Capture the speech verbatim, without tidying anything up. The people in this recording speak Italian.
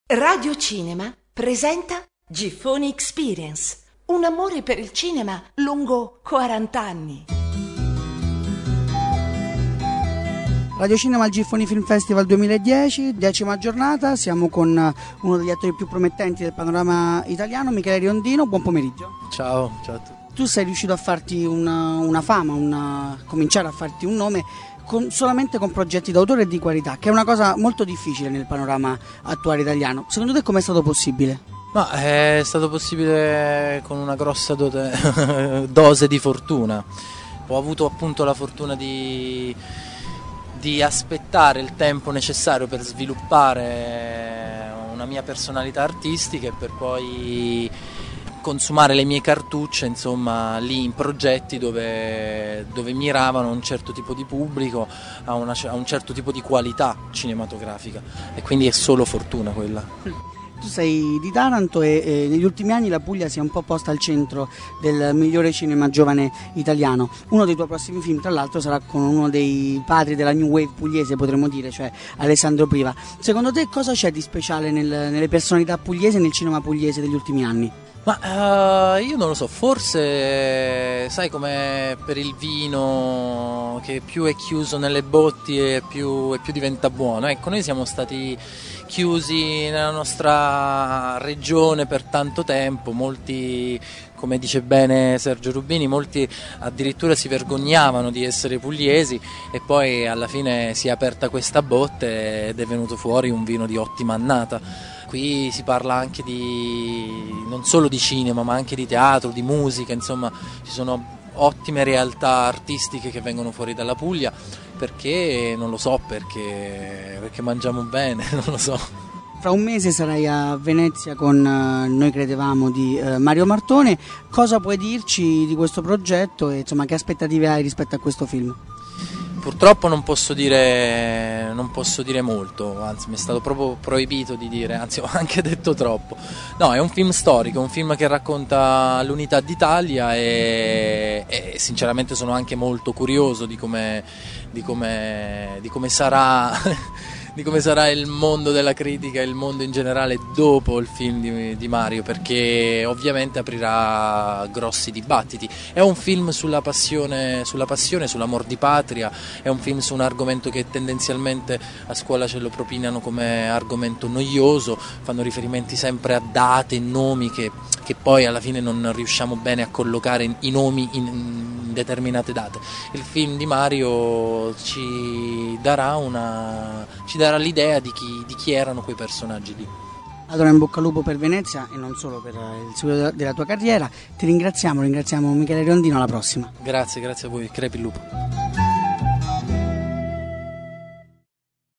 Radio Cinema presenta Giffoni Experience, un amore per il cinema lungo quaranta anni. Radio Cinema al Giffoni Film Festival duemiladieci, decima giornata, siamo con uno degli attori più promettenti del panorama italiano, Michele Riondino. Buon pomeriggio. Ciao, ciao a tutti. Tu sei riuscito a farti una, una fama, una, cominciare a farti un nome con, solamente con progetti d'autore e di qualità, che è una cosa molto difficile nel panorama attuale italiano. Secondo te com'è stato possibile? Ma è stato possibile con una grossa dote, dose di fortuna. Ho avuto appunto la fortuna di, di aspettare il tempo necessario per sviluppare una mia personalità artistica e per poi consumare le mie cartucce, insomma, lì in progetti dove, dove miravano a un certo tipo di pubblico, a, una, a un certo tipo di qualità cinematografica, e quindi è solo fortuna quella. Tu sei di Taranto e, e negli ultimi anni la Puglia si è un po' posta al centro del migliore cinema giovane italiano. Uno dei tuoi prossimi film, tra l'altro, sarà con uno dei padri della New Wave pugliese, potremmo dire, cioè Alessandro Priva. Secondo te cosa c'è di speciale nel, nelle personalità pugliesi e nel cinema pugliese degli ultimi anni? Ma uh, io non lo so, forse sai come per il vino che più è chiuso nelle botti e più, e più diventa buono. Ecco, noi siamo stati chiusi nella nostra regione per tanto tempo, molti, come dice bene Sergio Rubini, molti addirittura si vergognavano di essere pugliesi, e poi alla fine si è aperta questa botte ed è venuto fuori un vino di ottima annata. Qui si parla anche di, non solo di cinema, ma anche di teatro, di musica, insomma ci sono ottime realtà artistiche che vengono fuori dalla Puglia, perché non lo so, perché, perché mangiamo bene, non lo so. Fra un mese sarai a Venezia con uh, Noi credevamo di uh, Mario Martone. Cosa puoi dirci di questo progetto e insomma che aspettative hai rispetto a questo film? Purtroppo non posso dire, non posso dire molto, anzi mi è stato proprio proibito di dire, anzi ho anche detto troppo. No, è un film storico, un film che racconta l'unità d'Italia e, e sinceramente sono anche molto curioso di come, di come, di come sarà... di come sarà il mondo della critica e il mondo in generale dopo il film di, di Mario, perché ovviamente aprirà grossi dibattiti. È un film sulla passione, sulla passione, sull'amor di patria, è un film su un argomento che tendenzialmente a scuola ce lo propinano come argomento noioso, fanno riferimenti sempre a date e nomi che, che poi alla fine non riusciamo bene a collocare i nomi in, in determinate date. Il film di Mario ci darà una ci darà l'idea di chi, di chi erano quei personaggi lì. Allora in bocca al lupo per Venezia e non solo per il seguito della tua carriera. Ti ringraziamo, ringraziamo Michele Riondino, alla prossima. Grazie, grazie a voi, crepi il lupo.